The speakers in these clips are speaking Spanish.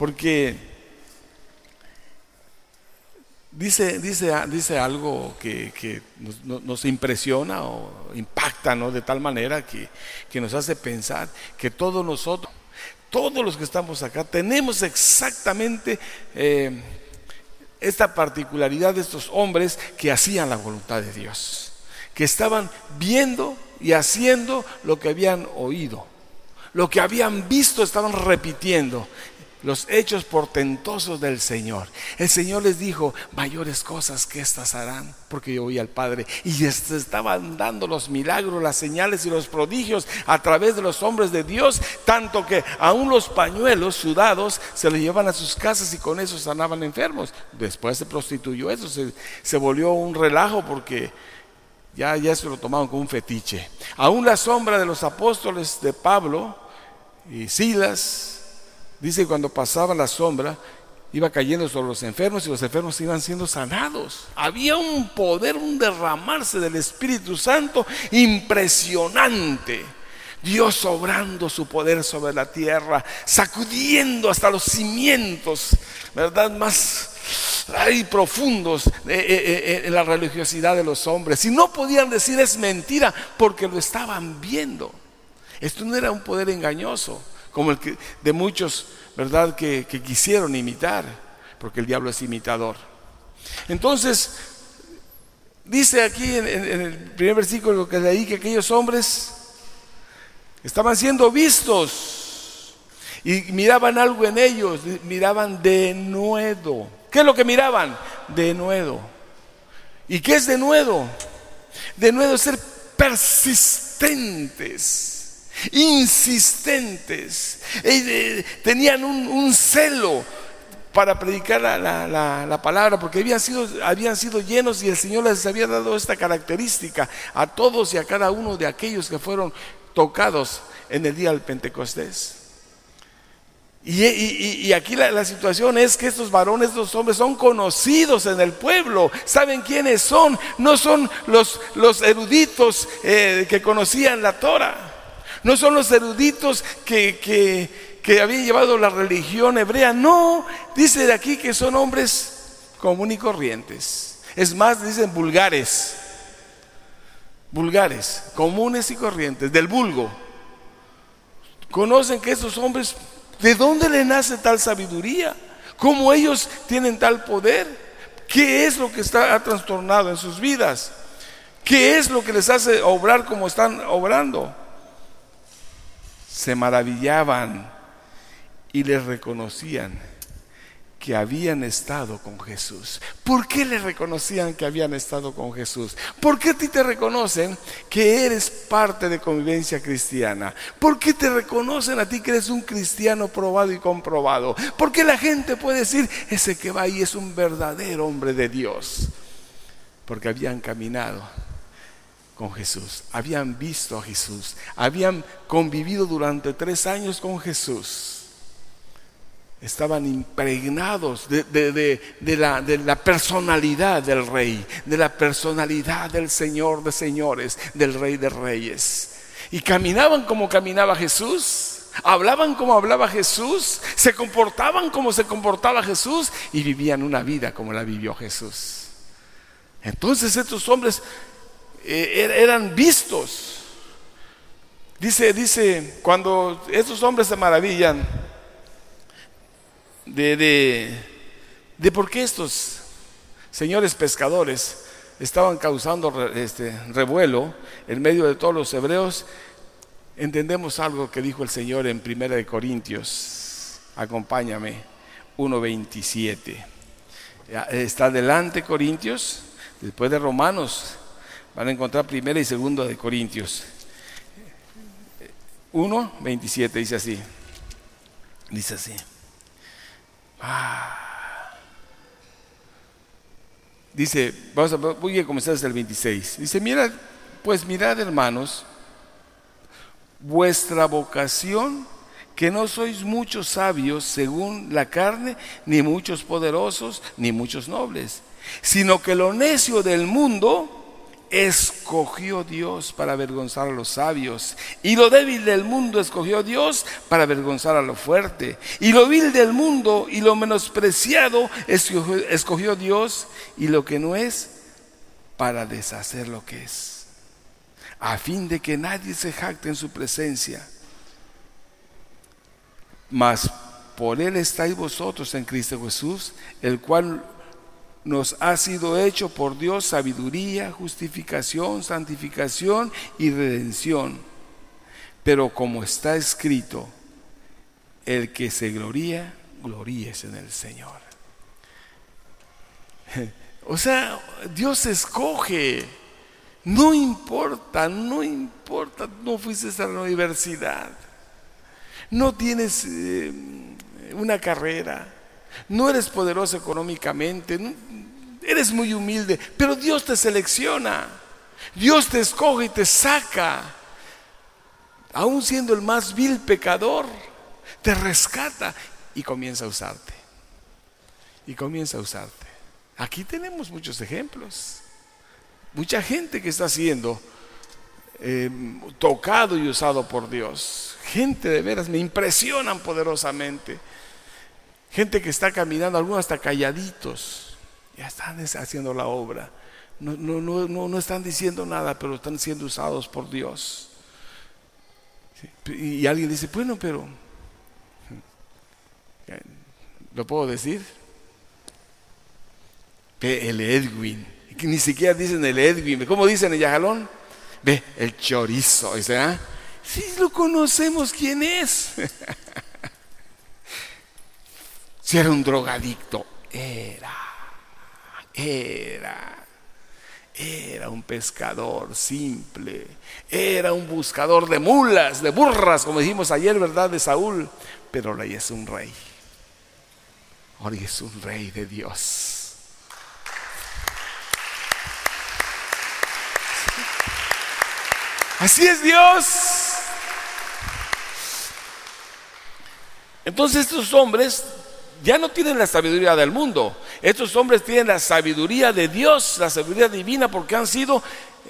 Porque dice algo que nos impresiona o impacta, ¿no? De tal manera que nos hace pensar que todos nosotros, todos los que estamos acá, tenemos exactamente esta particularidad de estos hombres que hacían la voluntad de Dios, que estaban viendo y haciendo lo que habían oído, lo que habían visto, estaban repitiendo los hechos portentosos del Señor. El Señor les dijo: mayores cosas que estas harán, porque yo oí al Padre. Y estaban dando los milagros, las señales y los prodigios a través de los hombres de Dios, tanto que aún los pañuelos sudados se los llevan a sus casas y con eso sanaban enfermos. Después se prostituyó eso, se volvió un relajo, porque ya se lo tomaban como un fetiche. Aún la sombra de los apóstoles de Pablo y Silas, dice que cuando pasaba la sombra iba cayendo sobre los enfermos y los enfermos iban siendo sanados. Había un poder, un derramarse del Espíritu Santo impresionante. Dios obrando su poder sobre la tierra, sacudiendo hasta los cimientos, ¿verdad?, más profundos en la religiosidad de los hombres. Y no podían decir es mentira, porque lo estaban viendo. Esto no era un poder engañoso como el que de muchos, ¿verdad?, que quisieron imitar, porque el diablo es imitador. Entonces dice aquí en el primer versículo que leí, que aquellos hombres estaban siendo vistos y miraban algo en ellos, miraban denuedo. ¿Qué es lo que miraban? Denuedo. ¿Y qué es denuedo? Denuedo es ser persistentes, insistentes. Tenían un celo para predicar la palabra, porque habían sido llenos, y el Señor les había dado esta característica a todos y a cada uno de aquellos que fueron tocados en el día del Pentecostés. Y aquí la situación es que estos varones, estos hombres son conocidos en el pueblo. ¿Saben quiénes son? No son los eruditos que conocían la Torah. No son los eruditos que habían llevado la religión hebrea. No, dice de aquí que son hombres comunes y corrientes. Es más, dicen vulgares, comunes y corrientes, del vulgo. Conocen que estos hombres, ¿de dónde le nace tal sabiduría? ¿Cómo ellos tienen tal poder? ¿Qué es lo que ha trastornado en sus vidas? ¿Qué es lo que les hace obrar como están obrando? Se maravillaban y les reconocían que habían estado con Jesús. ¿Por qué le reconocían que habían estado con Jesús? ¿Por qué a ti te reconocen que eres parte de convivencia cristiana? ¿Por qué te reconocen a ti que eres un cristiano probado y comprobado? ¿Por qué la gente puede decir: ese que va ahí es un verdadero hombre de Dios? Porque habían caminado con Jesús, habían visto a Jesús, habían convivido durante 3 años con Jesús. Estaban impregnados de la personalidad del Rey, de la personalidad del Señor de señores, del Rey de reyes. Y caminaban como caminaba Jesús, hablaban como hablaba Jesús, se comportaban como se comportaba Jesús, y vivían una vida como la vivió Jesús. Entonces estos hombres eran vistos. Dice, cuando estos hombres se maravillan de por qué estos señores pescadores estaban causando revuelo en medio de todos los hebreos, entendemos algo que dijo el Señor en 1 Corintios, acompáñame, 1:27. Está adelante Corintios, después de Romanos van a encontrar 1 y 2 de Corintios. 1:27 dice así. Dice, voy a comenzar desde el 26. Dice: mirad, hermanos, vuestra vocación, que no sois muchos sabios según la carne, ni muchos poderosos, ni muchos nobles, sino que lo necio del mundo escogió Dios para avergonzar a los sabios, y lo débil del mundo escogió Dios para avergonzar a lo fuerte, y lo vil del mundo y lo menospreciado escogió Dios, y lo que no es, para deshacer lo que es, a fin de que nadie se jacte en su presencia. Mas por Él estáis vosotros en Cristo Jesús, el cual nos ha sido hecho por Dios sabiduría, justificación, santificación y redención. Pero como está escrito, el que se gloría, gloríese en el Señor. O sea, Dios escoge. No importa, no fuiste a la universidad, no tienes una carrera, no eres poderoso económicamente, eres muy humilde, pero Dios te selecciona, Dios te escoge y te saca, aún siendo el más vil pecador, te rescata y comienza a usarte. Aquí tenemos muchos ejemplos, mucha gente que está siendo tocado y usado por Dios. Gente de veras, me impresionan poderosamente. Gente que está caminando, algunos hasta calladitos, ya están haciendo la obra. No están diciendo nada, pero están siendo usados por Dios. Y alguien dice, bueno, pero ¿lo puedo decir? Ve el Edwin, que ni siquiera dicen el Edwin, ¿cómo dicen el Yajalón? Ve el chorizo, dice, ¿ah? Sí, lo conocemos, ¿quién es? Si era un drogadicto, era un pescador simple, era un buscador de mulas, de burras, como dijimos ayer, ¿verdad? De Saúl, pero ahora ya es un rey. Ahora ya es un rey de Dios. Así es Dios. Entonces estos hombres ya no tienen la sabiduría del mundo. Estos hombres tienen la sabiduría de Dios, la sabiduría divina, porque han sido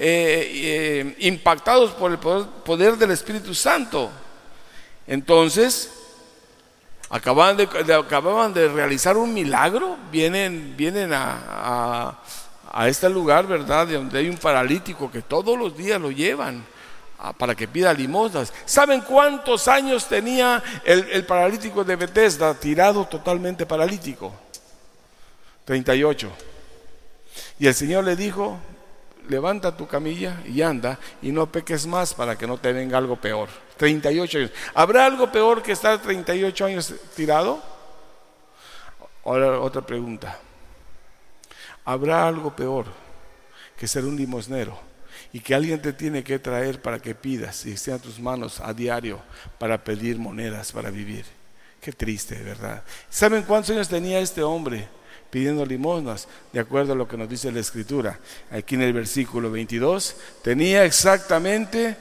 impactados por el poder del Espíritu Santo. Entonces acababan de realizar un milagro. Vienen a este lugar, ¿verdad? Donde hay un paralítico que todos los días lo llevan para que pida limosnas. ¿Saben cuántos años tenía el paralítico de Bethesda, tirado totalmente paralítico? 38. Y el Señor le dijo, levanta tu camilla y anda, y no peques más para que no te venga algo peor. 38 años. ¿Habrá algo peor que estar 38 años tirado? Ahora otra pregunta. ¿Habrá algo peor que ser un limosnero y que alguien te tiene que traer para que pidas y esté en tus manos a diario para pedir monedas para vivir? Qué triste, ¿verdad? ¿Saben cuántos años tenía este hombre pidiendo limosnas? De acuerdo a lo que nos dice la Escritura, aquí en el versículo 22, tenía exactamente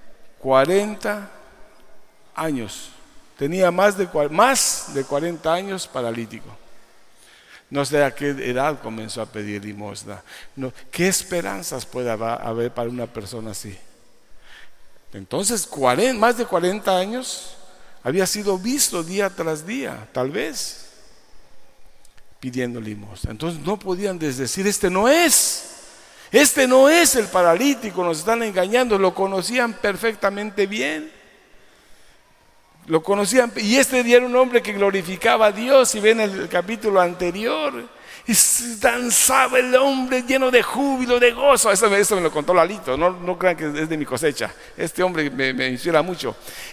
40 años. Tenía más de 40 años paralítico. No sé a qué edad comenzó a pedir limosna. No, ¿qué esperanzas puede haber para una persona así? Entonces, más de 40 años había sido visto día tras día, tal vez, pidiendo limosna. Entonces no podían decir, este no es el paralítico, nos están engañando. Lo conocían perfectamente bien. Lo conocían, y era un hombre que glorificaba a Dios. Si ven el capítulo anterior, y danzaba el hombre lleno de júbilo, de gozo. Eso me lo contó Lalito, no crean que es de mi cosecha. Este hombre me inspira mucho.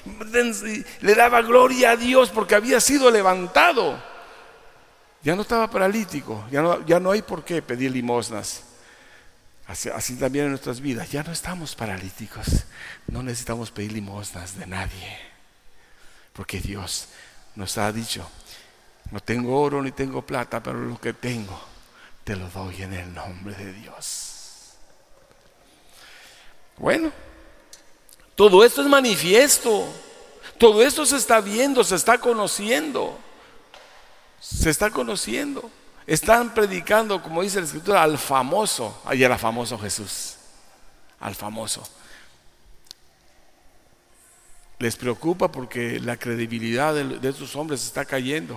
Le daba gloria a Dios porque había sido levantado. Ya no estaba paralítico, ya no hay por qué pedir limosnas. Así también en nuestras vidas, ya no estamos paralíticos, no necesitamos pedir limosnas de nadie. Porque Dios nos ha dicho, no tengo oro ni tengo plata, pero lo que tengo te lo doy en el nombre de Dios. Bueno, todo esto es manifiesto, todo esto se está viendo, se está conociendo. Están predicando, como dice la Escritura, al famoso, ayer era famoso Jesús. al famoso. Les preocupa porque la credibilidad de estos hombres está cayendo.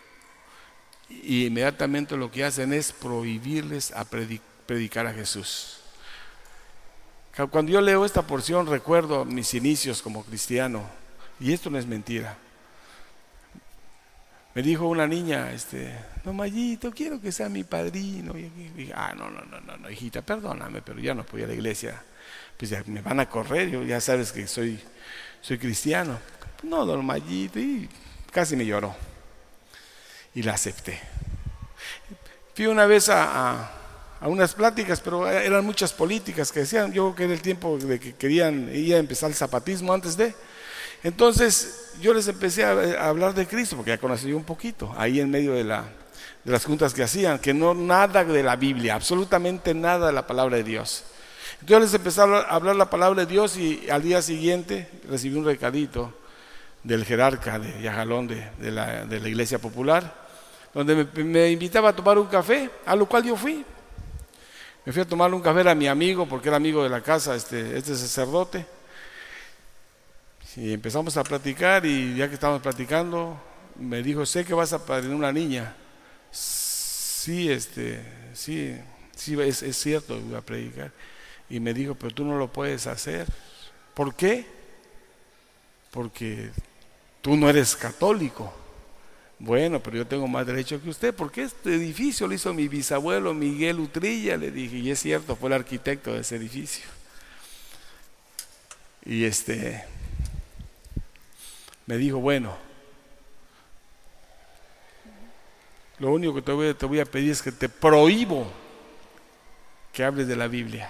Y inmediatamente lo que hacen es prohibirles a predicar a Jesús. Cuando yo leo esta porción recuerdo mis inicios como cristiano, y esto no es mentira. Me dijo una niña, no, Mayito, quiero que sea mi padrino. Y dije, no, hijita, perdóname, pero ya no puedo ir a la iglesia. Pues ya me van a correr, yo ya sabes que soy cristiano. No, don Mayito, y casi me lloró. Y la acepté. Fui una vez a unas pláticas, pero eran muchas políticas que decían, yo creo que era el tiempo de que querían ir a empezar el zapatismo antes de. Entonces yo les empecé a hablar de Cristo, porque ya conocí un poquito, ahí en medio de las juntas que hacían, que no nada de la Biblia, absolutamente nada de la palabra de Dios. Entonces yo les empecé a hablar la palabra de Dios y al día siguiente recibí un recadito del jerarca de Yajalón de la Iglesia Popular, donde me invitaba a tomar un café, a lo cual yo fui. Me fui a tomar un café, a mi amigo, porque era amigo de la casa, este sacerdote. Y empezamos a platicar, y ya que estábamos platicando, me dijo, sé que vas a padrinar una niña. Sí, sí, es cierto, voy a predicar. Y me dijo, pero tú no lo puedes hacer. ¿Por qué? Porque tú no eres católico. Bueno, pero yo tengo más derecho que usted, porque este edificio lo hizo mi bisabuelo Miguel Utrilla, le dije, y es cierto, fue el arquitecto de ese edificio. Y me dijo, bueno, lo único que te voy a pedir es que te prohíbo que hables de la Biblia.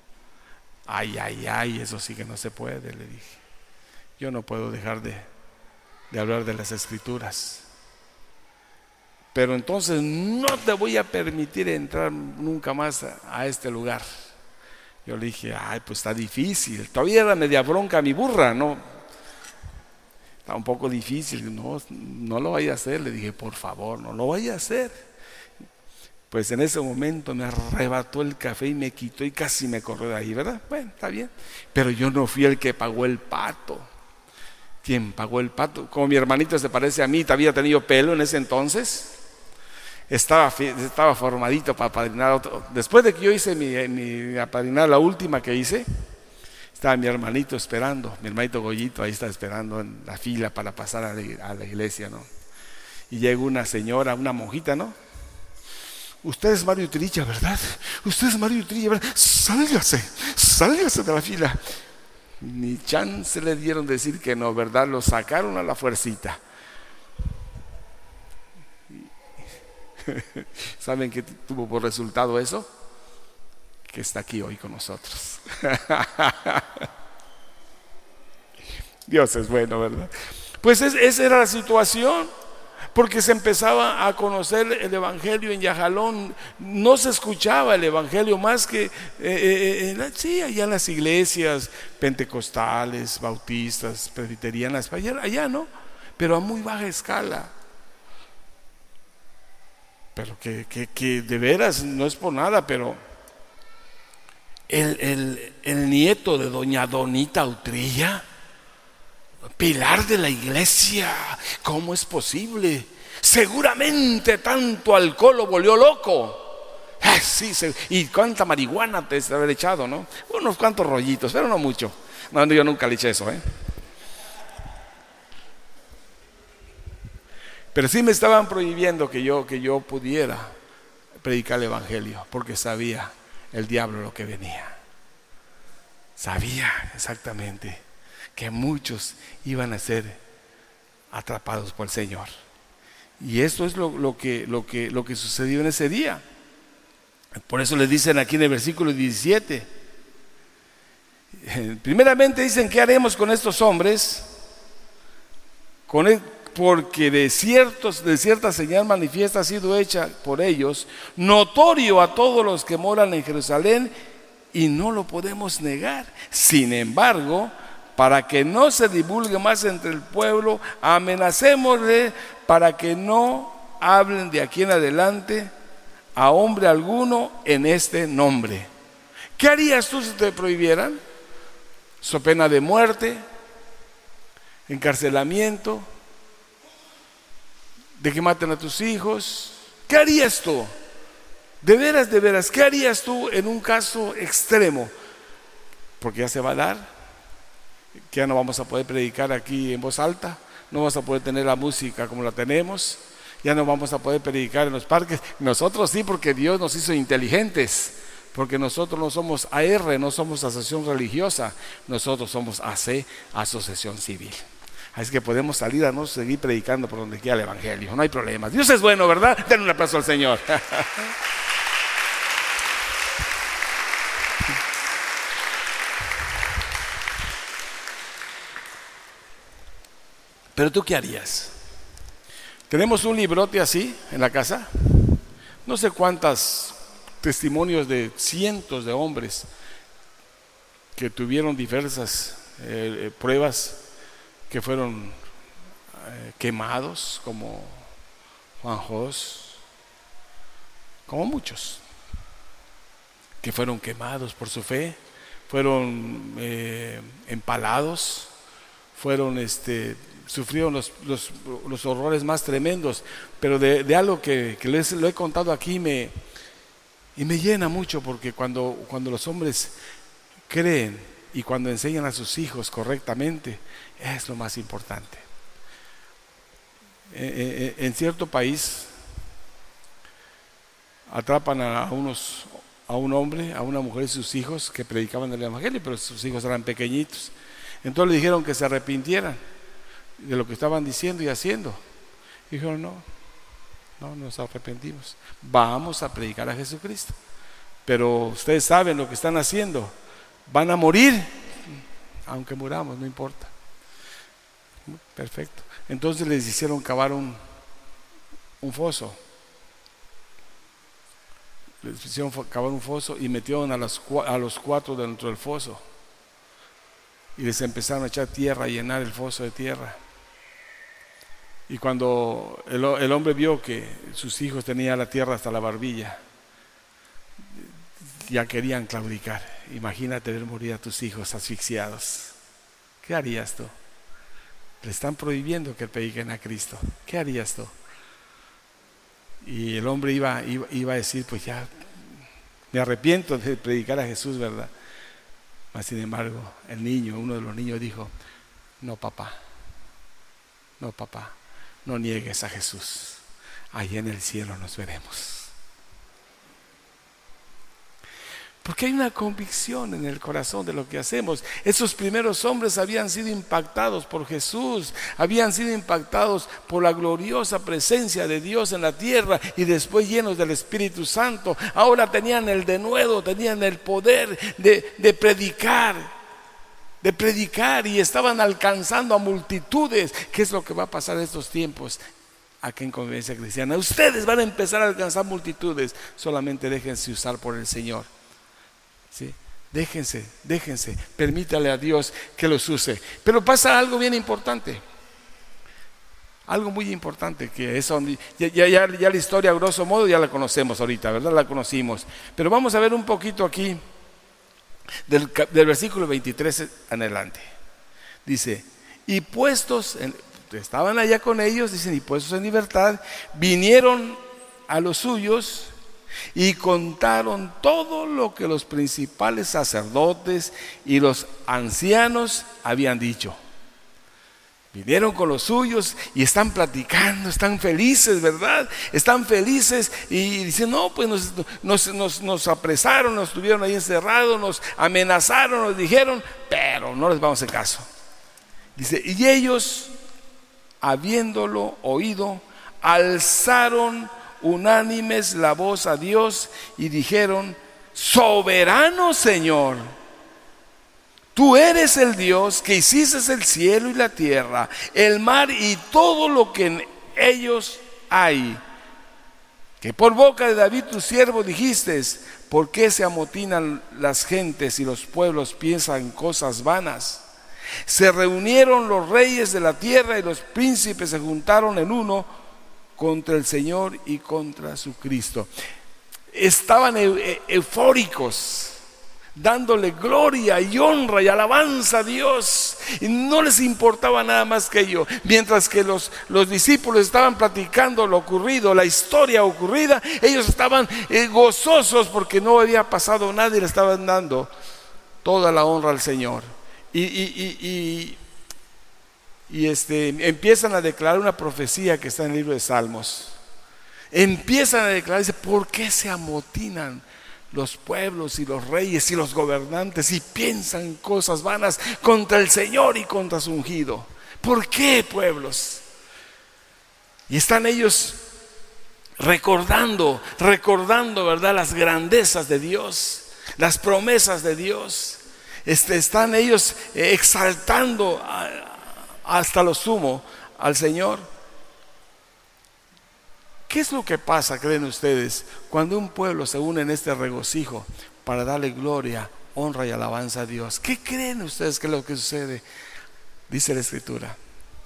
Ay, eso sí que no se puede, le dije. Yo no puedo dejar de hablar de las Escrituras. Pero entonces no te voy a permitir entrar nunca más a este lugar. Yo le dije, pues está difícil. Todavía era media bronca mi burra, ¿no? Está un poco difícil. No lo vaya a hacer. Le dije, por favor, no lo vaya a hacer. Pues en ese momento me arrebató el café y me quitó y casi me corrió de ahí, ¿verdad? Bueno, está bien. Pero yo no fui el que pagó el pato. ¿Quién pagó el pato? Como mi hermanito se parece a mí, había tenido pelo en ese entonces. Estaba formadito para apadrinar otro. Después de que yo hice mi apadrinar, la última que hice, estaba mi hermanito esperando, mi hermanito Goyito ahí está esperando en la fila para pasar a la iglesia, ¿no? Y llega una señora, una monjita, ¿no? Usted es Mario Utrilla, ¿verdad? Usted es Mario Utrilla, ¿verdad? Sálgase de la fila. Ni chance le dieron de decir que no, ¿verdad? Lo sacaron a la fuercita. ¿Saben qué tuvo por resultado eso? Que está aquí hoy con nosotros. Dios es bueno, ¿verdad? Pues esa era la situación, porque se empezaba a conocer el evangelio en Yajalón. No se escuchaba el evangelio más que sí, allá en las iglesias pentecostales, bautistas, presbiterianas, allá no, pero a muy baja escala. Pero que de veras no es por nada, pero el nieto de doña Donita Utrilla, pilar de la iglesia, ¿cómo es posible? Seguramente tanto alcohol lo volvió loco. Sí, y cuánta marihuana te debe haber echado, ¿no? Unos cuantos rollitos, pero no mucho. No, yo nunca le eché eso, Pero sí me estaban prohibiendo que yo pudiera predicar el evangelio, porque sabía el diablo lo que venía. Sabía exactamente que muchos iban a ser atrapados por el Señor. Y esto es lo que sucedió en ese día. Por eso les dicen aquí en el versículo 17. Primeramente dicen, ¿qué haremos con estos hombres? Porque de cierta señal manifiesta ha sido hecha por ellos, notorio a todos los que moran en Jerusalén, y no lo podemos negar. Sin embargo, para que no se divulgue más entre el pueblo, amenacémosle para que no hablen de aquí en adelante a hombre alguno en este nombre. ¿Qué harías tú si te prohibieran? So pena de muerte, encarcelamiento, de que maten a tus hijos. ¿Qué harías tú? De veras, ¿qué harías tú en un caso extremo? Porque ya se va a dar, que ya no vamos a poder predicar aquí en voz alta, no vamos a poder tener la música como la tenemos, ya no vamos a poder predicar en los parques. Nosotros sí, porque Dios nos hizo inteligentes, porque nosotros no somos AR, no somos asociación religiosa, nosotros somos AC, asociación civil. Así que podemos salir a no seguir predicando por donde quiera el evangelio, no hay problema. Dios es bueno, ¿verdad? Denle un aplauso al Señor. Pero ¿tú qué harías? Tenemos un librote así en la casa, no sé cuántos testimonios de cientos de hombres que tuvieron diversas pruebas, que fueron quemados, como Juan Jos, como muchos que fueron quemados por su fe, fueron empalados, fueron sufrieron los horrores más tremendos. Pero de algo que les lo he contado aquí y me llena mucho, porque cuando los hombres creen y cuando enseñan a sus hijos correctamente, es lo más importante. En cierto país atrapan a un hombre, a una mujer y sus hijos que predicaban el evangelio, pero sus hijos eran pequeñitos. Entonces le dijeron que se arrepintieran de lo que estaban diciendo y haciendo. Y dijeron, no nos arrepentimos, vamos a predicar a Jesucristo, pero ustedes saben lo que están haciendo, van a morir, aunque muramos, no importa. Perfecto. Entonces les hicieron cavar un foso, les hicieron cavar un foso y metieron a los 4 dentro del foso y les empezaron a echar tierra, a llenar el foso de tierra. Y cuando el hombre vio que sus hijos tenían la tierra hasta la barbilla, ya querían claudicar. Imagínate ver morir a tus hijos asfixiados. ¿Qué harías tú? Le están prohibiendo que prediquen a Cristo. ¿Qué harías tú? Y el hombre iba a decir, pues ya me arrepiento de predicar a Jesús, ¿verdad? Mas sin embargo, uno de los niños dijo, no papá, no niegues a Jesús, allá en el cielo nos veremos. Porque hay una convicción en el corazón de lo que hacemos. Esos primeros hombres habían sido impactados por Jesús, habían sido impactados por la gloriosa presencia de Dios en la tierra, y después llenos del Espíritu Santo, ahora tenían el denuedo, tenían el poder de predicar, y estaban alcanzando a multitudes. ¿Qué es lo que va a pasar en estos tiempos aquí en Convivencia Cristiana? Ustedes van a empezar a alcanzar multitudes, solamente déjense usar por el Señor. ¿Sí? Déjense, permítale a Dios que los use. Pero pasa algo bien importante, algo muy importante, que eso ya la historia a grosso modo ya la conocemos ahorita, ¿verdad? La conocimos, pero vamos a ver un poquito aquí del versículo 23 en adelante. Dice, y estaban allá con ellos, dicen, y puestos en libertad, vinieron a los suyos y contaron todo lo que los principales sacerdotes y los ancianos habían dicho. Vinieron con los suyos y están platicando, están felices, ¿verdad? Están felices y dicen, no, pues nos apresaron, nos tuvieron ahí encerrados, nos amenazaron, nos dijeron, pero no les vamos a hacer caso. Dice, y ellos, habiéndolo oído, alzaron unánimes la voz a Dios y dijeron, soberano Señor, tú eres el Dios que hiciste el cielo y la tierra, el mar y todo lo que en ellos hay, que por boca de David tu siervo dijiste, ¿por qué se amotinan las gentes y los pueblos piensan cosas vanas? Se reunieron los reyes de la tierra y los príncipes se juntaron en uno contra el Señor y contra su Cristo. Estaban eufóricos, dándole gloria y honra y alabanza a Dios, y no les importaba nada más que ello. Mientras que los discípulos estaban platicando lo ocurrido, la historia ocurrida, ellos estaban gozosos porque no había pasado nada y le estaban dando toda la honra al Señor. Y empiezan a declarar una profecía que está en el libro de Salmos. Empiezan a declarar, dice: ¿por qué se amotinan los pueblos y los reyes y los gobernantes y piensan cosas vanas contra el Señor y contra su ungido? ¿Por qué, pueblos? Y están ellos recordando, ¿verdad?, las grandezas de Dios, las promesas de Dios. Están ellos exaltando hasta lo sumo al Señor. ¿Qué es lo que pasa, creen ustedes, cuando un pueblo se une en este regocijo para darle gloria, honra y alabanza a Dios? ¿Qué creen ustedes que es lo que sucede? Dice la Escritura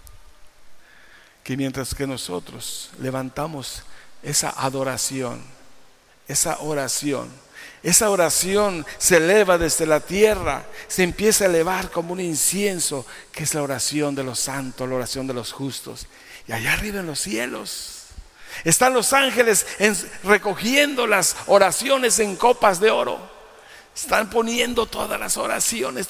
que mientras que nosotros levantamos esa adoración, esa oración se eleva desde la tierra, se empieza a elevar como un incienso, que es la oración de los santos, la oración de los justos. Y allá arriba en los cielos están los ángeles recogiendo las oraciones en copas de oro. Están poniendo todas las oraciones.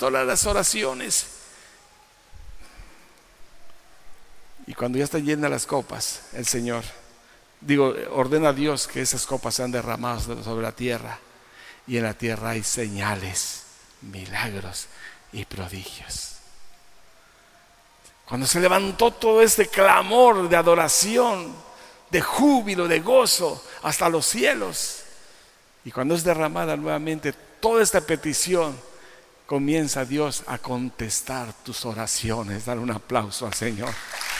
Y cuando ya están llenas las copas, el Señor, ordena a Dios que esas copas sean derramadas sobre la tierra. Y en la tierra hay señales, milagros y prodigios. Cuando se levantó todo este clamor de adoración, de júbilo, de gozo hasta los cielos, y cuando es derramada nuevamente toda esta petición, comienza Dios a contestar tus oraciones. Dale un aplauso al Señor.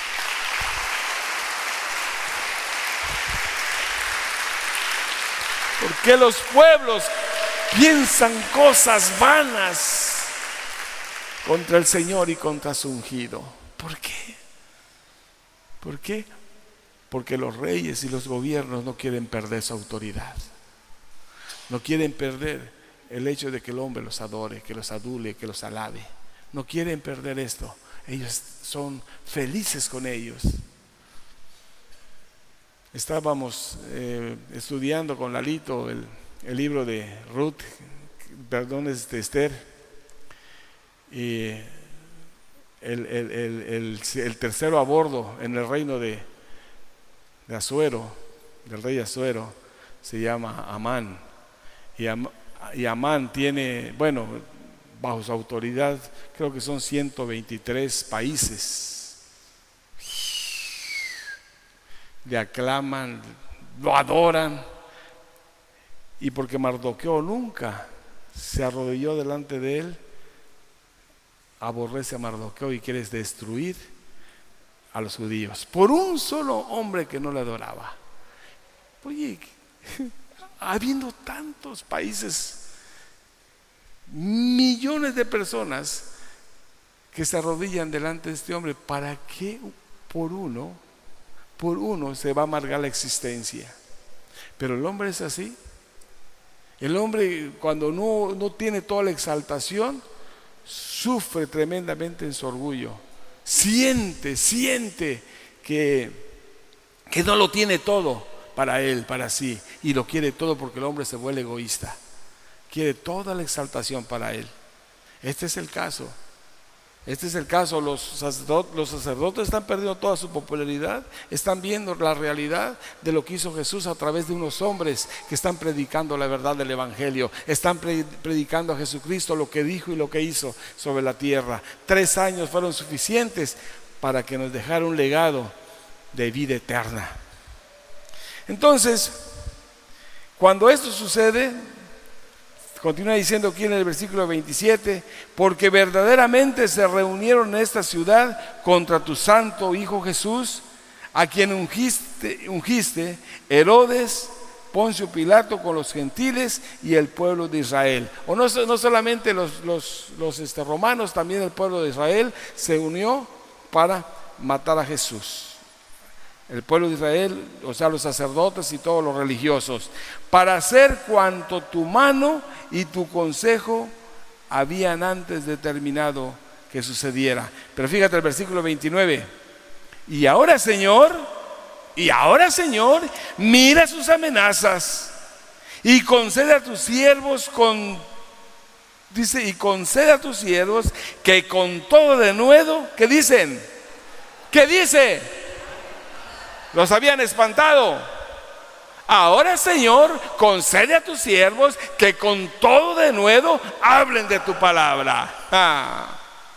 Porque los pueblos piensan cosas vanas contra el Señor y contra su ungido. ¿Por qué? ¿Por qué? Porque los reyes y los gobiernos no quieren perder su autoridad. No quieren perder el hecho de que el hombre los adore, que los adule, que los alabe. No quieren perder esto. Ellos son felices con ellos. Estábamos estudiando con Lalito el libro de Ruth, de Esther, y el tercero a bordo en el reino de Asuero, del rey Asuero, se llama Amán. Y Amán tiene, bajo su autoridad, creo que son 123 países. Le aclaman, lo adoran. Y porque Mardoqueo nunca se arrodilló delante de él, aborrece a Mardoqueo y quiere destruir a los judíos por un solo hombre que no le adoraba. Oye, habiendo tantos países, millones de personas que se arrodillan delante de este hombre, ¿para qué por uno se va a amargar la existencia? Pero el hombre es así. El hombre, cuando no tiene toda la exaltación, sufre tremendamente en su orgullo. Siente que no lo tiene todo para él, para sí, y lo quiere todo, porque el hombre se vuelve egoísta. Quiere toda la exaltación para él. Este es el caso. Los sacerdotes están perdiendo toda su popularidad. Están viendo la realidad de lo que hizo Jesús a través de unos hombres que están predicando la verdad del Evangelio. Están predicando a Jesucristo, lo que dijo y lo que hizo sobre la tierra. 3 años fueron suficientes para que nos dejara un legado de vida eterna. Entonces, cuando esto sucede, continúa diciendo aquí en el versículo 27: porque verdaderamente se reunieron en esta ciudad contra tu santo Hijo Jesús, a quien ungiste, Herodes, Poncio Pilato, con los gentiles y el pueblo de Israel. O no solamente los romanos, también el pueblo de Israel se unió para matar a Jesús. el pueblo de Israel, o sea, los sacerdotes y todos los religiosos, para hacer cuanto tu mano y tu consejo habían antes determinado que sucediera. Pero fíjate el versículo 29. Y ahora, Señor, mira sus amenazas y concede a tus siervos que con todo denuedo, ¿qué dicen? ¿Qué dice? Los habían espantado. Ahora, Señor, concede a tus siervos que con todo denuedo hablen de tu palabra.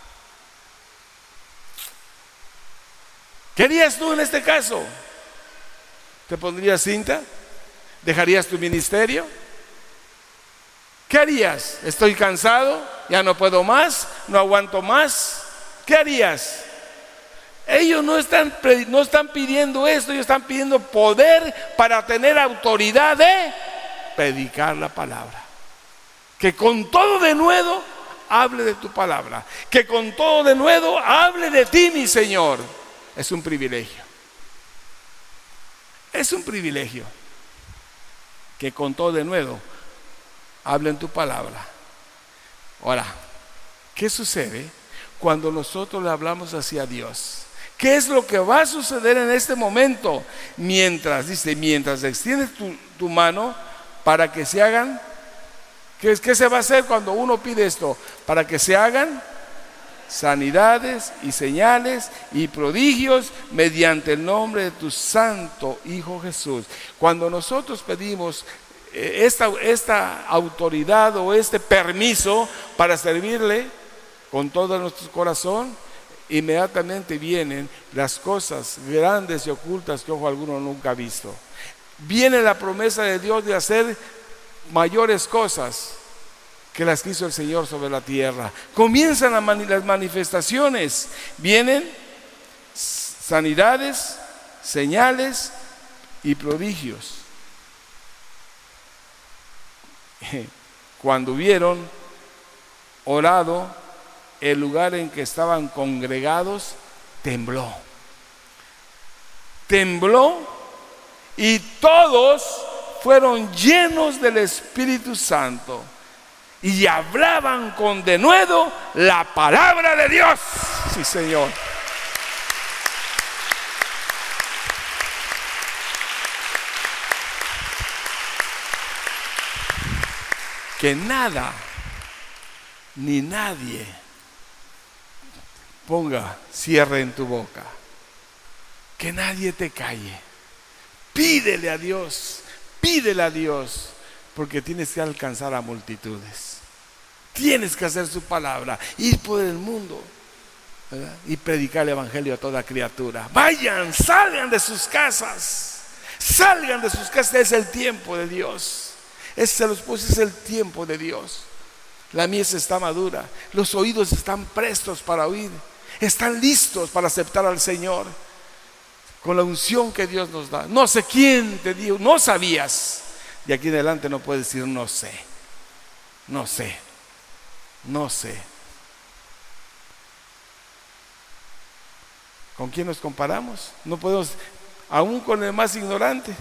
¿Qué harías tú en este caso? ¿Te pondrías cinta? ¿Dejarías tu ministerio? ¿Qué harías? Estoy cansado, ya no puedo más, no aguanto más. ¿Qué harías? Ellos no están pidiendo esto, ellos están pidiendo poder para tener autoridad de predicar la palabra. Que con todo denuedo hable de tu palabra. Que con todo denuedo hable de ti, mi Señor. Es un privilegio. Es un privilegio que con todo denuedo hablen tu palabra. Ahora, ¿qué sucede cuando nosotros le hablamos hacia Dios? ¿Qué es lo que va a suceder en este momento? Mientras extiendes tu mano para que se hagan. ¿Qué se va a hacer cuando uno pide esto? Para que se hagan sanidades y señales y prodigios mediante el nombre de tu santo Hijo Jesús. Cuando nosotros pedimos esta autoridad o este permiso para servirle con todo nuestro corazón, inmediatamente vienen las cosas grandes y ocultas que ojo alguno nunca ha visto. Viene la promesa de Dios de hacer mayores cosas que las que hizo el Señor sobre la tierra. Comienzan las manifestaciones, vienen sanidades, señales y prodigios. Cuando hubieron orado, el lugar en que estaban congregados tembló. Tembló y todos fueron llenos del Espíritu Santo y hablaban con denuedo la palabra de Dios. Sí, Señor. Que nada ni nadie ponga cierre en tu boca. Que nadie te calle. Pídele a Dios, porque tienes que alcanzar a multitudes. Tienes que hacer su palabra, ir por el mundo, ¿verdad? Y predicar el evangelio a toda criatura. Vayan, salgan de sus casas. Es el tiempo de Dios. Es el tiempo de Dios. La mies está madura, los oídos están prestos para oír, están listos para aceptar al Señor con la unción que Dios nos da. No sé quién te dijo, no sabías. De aquí en adelante no puedes decir no sé. ¿Con quién nos comparamos? No podemos, aún con el más ignorante,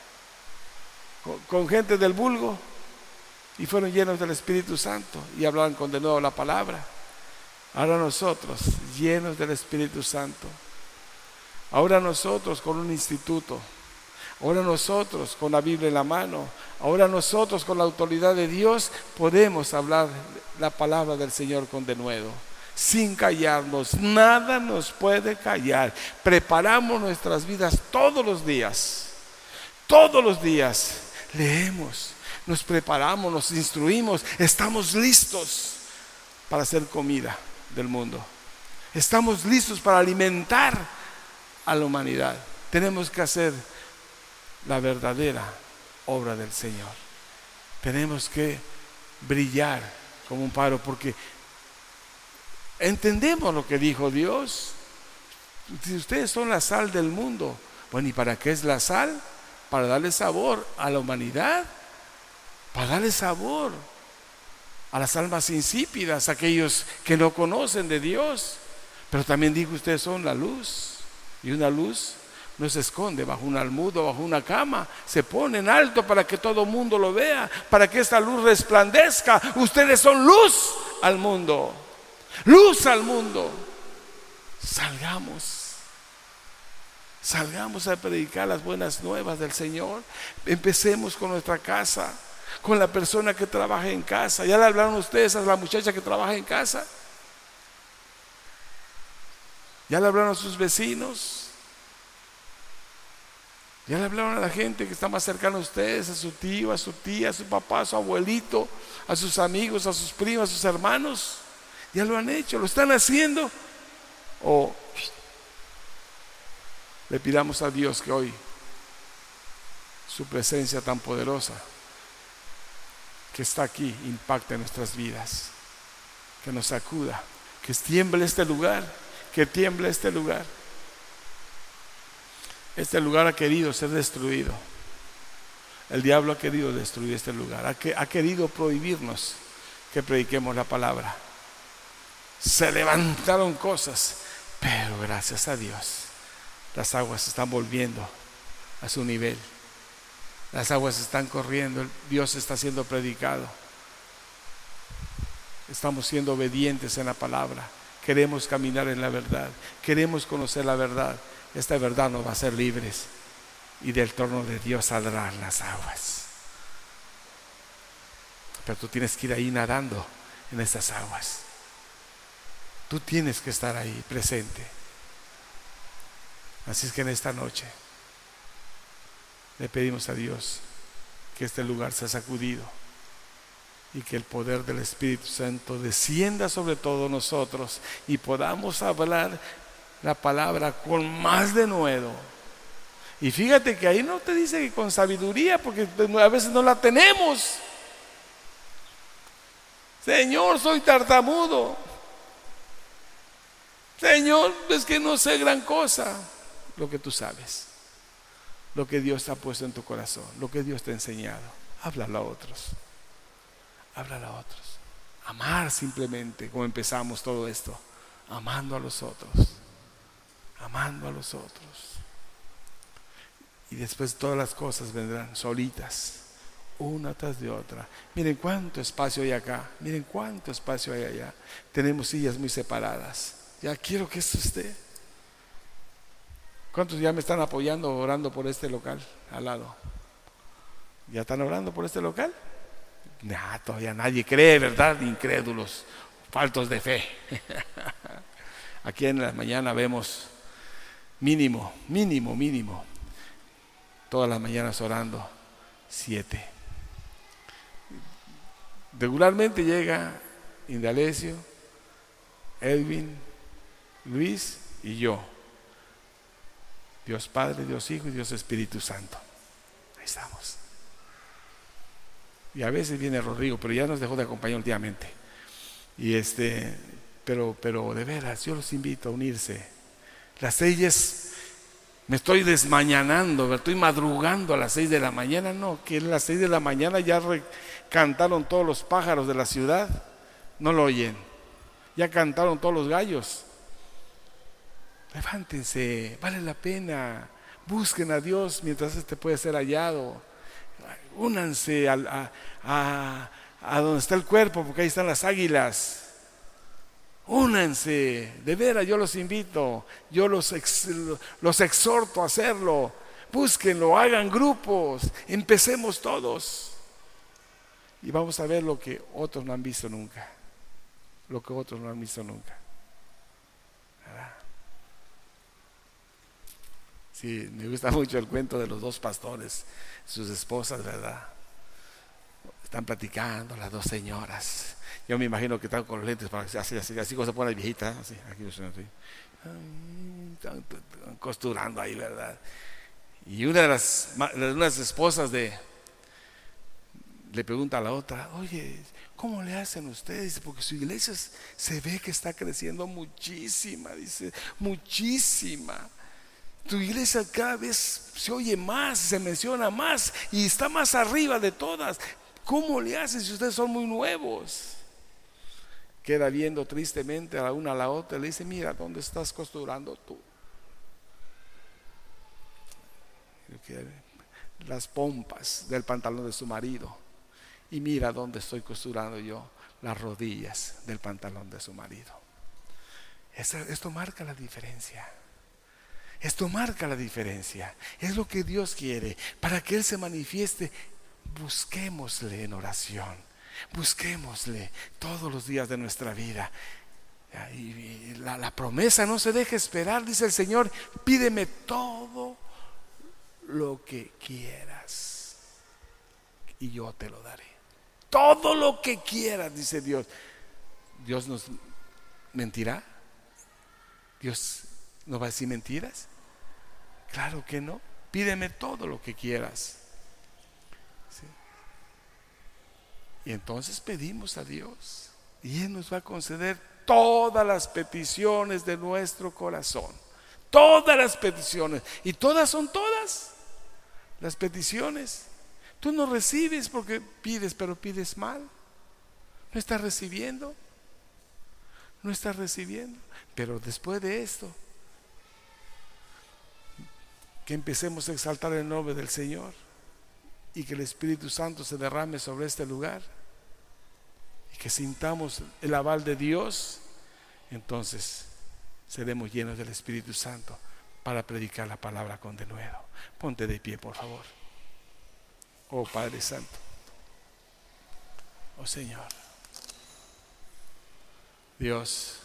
con gente del vulgo, y fueron llenos del Espíritu Santo y hablaban con de nuevo la palabra. Ahora nosotros, llenos del Espíritu Santo, ahora nosotros con un instituto, ahora nosotros con la Biblia en la mano, ahora nosotros con la autoridad de Dios podemos hablar la palabra del Señor con denuedo, sin callarnos. Nada nos puede callar. Preparamos nuestras vidas todos los días, leemos, nos preparamos, nos instruimos, estamos listos para hacer comida del mundo. Estamos listos para alimentar a la humanidad. Tenemos que hacer la verdadera obra del Señor. Tenemos que brillar como un faro, porque entendemos lo que dijo Dios. Si ustedes son la sal del mundo, bueno, ¿y para qué es la sal? Para darle sabor a la humanidad, para darle sabor a las almas insípidas, a aquellos que no conocen de Dios. Pero también dijo, ustedes son la luz, y una luz no se esconde bajo un almud o bajo una cama, se pone en alto para que todo el mundo lo vea, para que esta luz resplandezca. Ustedes son luz al mundo, luz al mundo. Salgamos a predicar las buenas nuevas del Señor. Empecemos con nuestra casa, con la persona que trabaja en casa. ¿Ya le hablaron ustedes a la muchacha que trabaja en casa? ¿Ya le hablaron a sus vecinos? ¿Ya le hablaron a la gente que está más cercana a ustedes? A su tío, a su tía, a su papá, a su abuelito, a sus amigos, a sus primos, a sus hermanos. ¿Ya lo han hecho? ¿Lo están haciendo? O le pidamos a Dios que hoy su presencia tan poderosa que está aquí impacte nuestras vidas, que nos sacuda, que tiemble este lugar, que tiemble este lugar. Este lugar ha querido ser destruido. El diablo ha querido destruir este lugar, ha querido prohibirnos que prediquemos la palabra. Se levantaron cosas, pero gracias a Dios las aguas se están volviendo a su nivel. Las aguas están corriendo, Dios está siendo predicado. Estamos siendo obedientes en la palabra. Queremos caminar en la verdad, queremos conocer la verdad. Esta verdad nos va a hacer libres y del trono de Dios saldrán las aguas. Pero tú tienes que ir ahí nadando en estas aguas. Tú tienes que estar ahí presente. Así es que en esta noche le pedimos a Dios que este lugar sea sacudido y que el poder del Espíritu Santo descienda sobre todos nosotros y podamos hablar la palabra con más denuedo. Y fíjate que ahí no te dice que con sabiduría, porque a veces no la tenemos. Señor, soy tartamudo. Señor, es que no sé gran cosa. Lo que tú sabes, lo que Dios te ha puesto en tu corazón, lo que Dios te ha enseñado, háblalo a otros. Háblalo a otros. Amar simplemente, como empezamos todo esto, amando a los otros. Amando a los otros. Y después todas las cosas vendrán solitas, una tras de otra. Miren cuánto espacio hay acá, miren cuánto espacio hay allá. Tenemos sillas muy separadas. Ya quiero que esto esté. ¿Cuántos ya me están apoyando, orando por este local al lado? ¿Ya están orando por este local? Nah, todavía nadie cree, ¿verdad? Incrédulos, faltos de fe. Aquí en la mañana vemos mínimo, todas las mañanas orando 7. Regularmente llega Indalecio, Edwin, Luis y yo. Dios Padre, Dios Hijo y Dios Espíritu Santo. Ahí estamos. Y a veces viene Rodrigo, pero ya nos dejó de acompañar últimamente. Y pero de veras, yo los invito a unirse. Las 6 me estoy desmañanando, estoy madrugando a las 6 de la mañana. No, que a las 6 de la mañana ya cantaron todos los pájaros de la ciudad. No lo oyen. Ya cantaron todos los gallos. Levántense, vale la pena. Busquen a Dios mientras puede ser hallado. Únanse a donde está el cuerpo, porque ahí están las águilas. Únanse, de veras yo los invito, yo los exhorto a hacerlo. Búsquenlo, hagan grupos, empecemos todos. Y vamos a ver lo que otros no han visto nunca. Lo que otros no han visto nunca. ¿Verdad? Sí, me gusta mucho el cuento de los 2 pastores, sus esposas, ¿verdad? Están platicando las 2 señoras. Yo me imagino que están con los lentes para que así como se pone la viejita, así, aquí están costurando ahí, ¿verdad? Y una de las esposas le pregunta a la otra: oye, ¿cómo le hacen ustedes? Porque su iglesia se ve que está creciendo muchísima, dice, muchísima. Tu iglesia cada vez se oye más, se menciona más y está más arriba de todas. ¿Cómo le hacen si ustedes son muy nuevos? Queda viendo tristemente a la una a la otra y le dice: mira, ¿dónde estás costurando tú? las pompas del pantalón de su marido, y mira dónde estoy costurando yo las rodillas del pantalón de su marido. Esto marca la diferencia. Esto marca la diferencia. Es lo que Dios quiere. Para que Él se manifieste, busquémosle en oración. Busquémosle todos los días de nuestra vida. Y la promesa no se deja esperar, dice el Señor: pídeme todo lo que quieras y yo te lo daré. Todo lo que quieras, dice Dios. ¿Dios nos mentirá? ¿Dios nos va a decir mentiras? Claro que no. Pídeme todo lo que quieras. ¿Sí? Y entonces pedimos a Dios y Él nos va a conceder todas las peticiones de nuestro corazón. Todas las peticiones. Y todas son todas las peticiones. Tú no recibes porque pides, pero pides mal. No estás recibiendo. No estás recibiendo. Pero después de esto, que empecemos a exaltar el nombre del Señor y que el Espíritu Santo se derrame sobre este lugar y que sintamos el aval de Dios, entonces seremos llenos del Espíritu Santo para predicar la palabra con denuedo. Ponte de pie, por favor. Oh Padre Santo, oh Señor, Dios,